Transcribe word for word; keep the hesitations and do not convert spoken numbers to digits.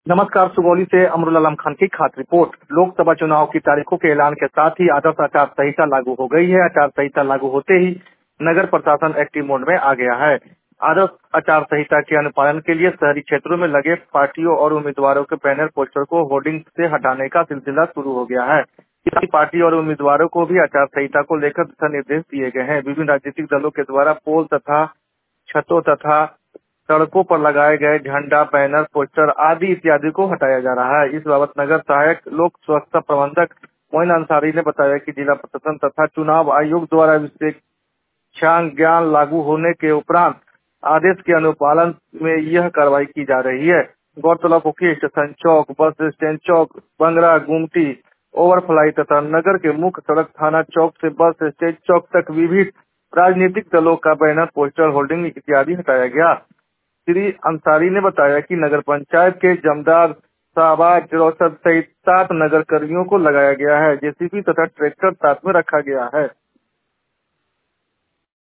नमस्कार। सुगौली से अमरुल आलम खान की खास रिपोर्ट। लोकसभा चुनाव की तारीखों के ऐलान के साथ ही आदर्श आचार संहिता लागू हो गई है। आचार संहिता लागू होते ही नगर प्रशासन एक्टिव मोड में आ गया है। आदर्श आचार संहिता के अनुपालन के लिए शहरी क्षेत्रों में लगे पार्टियों और उम्मीदवारों के बैनर पोस्टर को होर्डिंग से हटाने का सिलसिला शुरू हो गया है। इसी पार्टी और उम्मीदवारों को भी आचार संहिता को लेकर दिशा निर्देश दिए गए हैं। विभिन्न राजनीतिक दलों के द्वारा पोल तथा छतों तथा सड़कों पर लगाए गए झंडा, बैनर, पोस्टर आदि इत्यादि को हटाया जा रहा है। इस बाबत नगर सहायक लोक सुरक्षा प्रबंधक मोइन अंसारी ने बताया कि जिला प्रशासन तथा चुनाव आयोग द्वारा विशेषाज्ञान लागू होने के उपरांत आदेश के अनुपालन में यह कार्रवाई की जा रही है। गौरतलब हो कि स्टेशन चौक, बस स्टैंड चौक, बंगरा, गुमटी, ओवरफ्लाई तथा नगर के मुख्य सड़क थाना चौक से बस स्टैंड चौक तक विभिन्न राजनीतिक दलों का बैनर, पोस्टर, होर्डिंग इत्यादि हटाया गया। श्री अंसारी ने बताया कि नगर पंचायत के जमदार, शाहबाज, रौशद सहित सात नगर कर्मियों को लगाया गया है। जेसीबी तथा ट्रैक्टर साथ में रखा गया है।